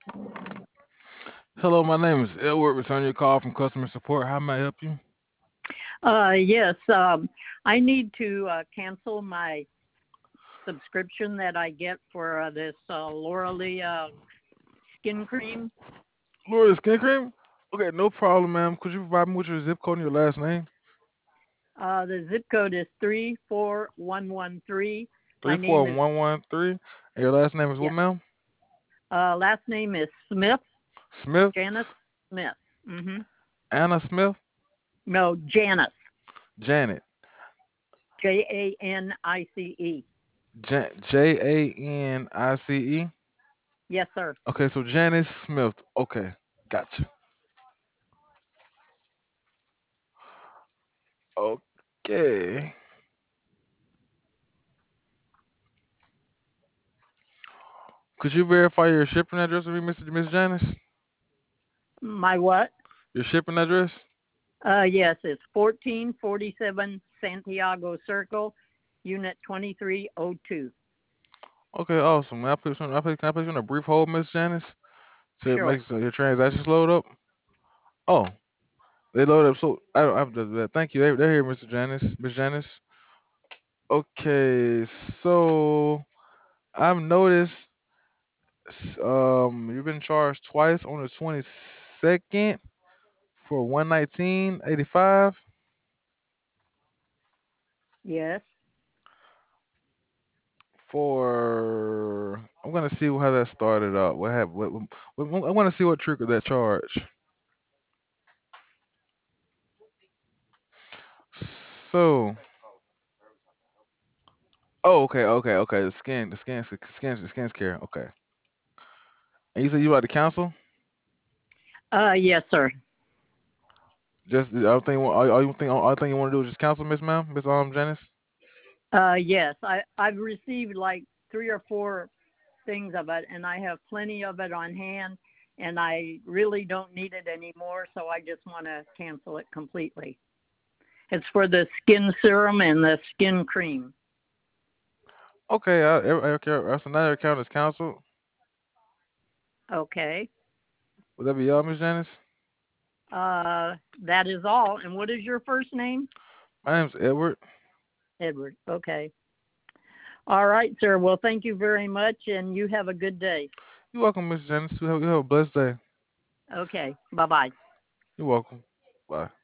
Hello, my name is Edward. Returning your call from customer support. How may I help you? Yes, I need to cancel my subscription that I get for this Laura Lee skin cream. Laura Skin Cream? Okay, no problem, ma'am. Could you provide me with your zip code and your last name? The zip code is 34113. My Three name four is, one one three. And your last name is what, yeah, ma'am? last name is Smith, Smith? Janice Smith. Anna Smith? No, Janice, Janet. Janice. Janice. Yes, sir. Okay, so Janice Smith. Okay, gotcha. Okay. Could you verify your shipping address with me, Miss Janice? My what? Your shipping address? Yes, it's 1447 Santiago Circle, Unit 2302. Okay, awesome. Can I put you on a brief hold, Miss Janice? So it Sure. makes your transactions load up? Oh, they load up. So I don't have to do that. Thank you. They're here, Mr. Janice. Miss Janice. Okay, so I've noticed you've been charged twice on the 22nd for 119.85 Yes. for. I'm gonna see how that started up. I want to see what triggered that charge. So, oh, okay. The skin care. Okay. And you said you about to cancel? Yes, sir. Just the other thing, all thing you want to do is just cancel, Miss Janice. Yes, I've received like three or four things of it, and I have plenty of it on hand, and I really don't need it anymore, so I just want to cancel it completely. It's for the skin serum and the skin cream. Okay, so now your account is canceled. Okay. Would that be all, Miss Janice? That is all. And what is your first name? My name's Edward. Edward. Okay. All right, sir. Well, thank you very much, and you have a good day. You're welcome, Miss Janice. You have a blessed day. Okay. Bye bye. You're welcome. Bye.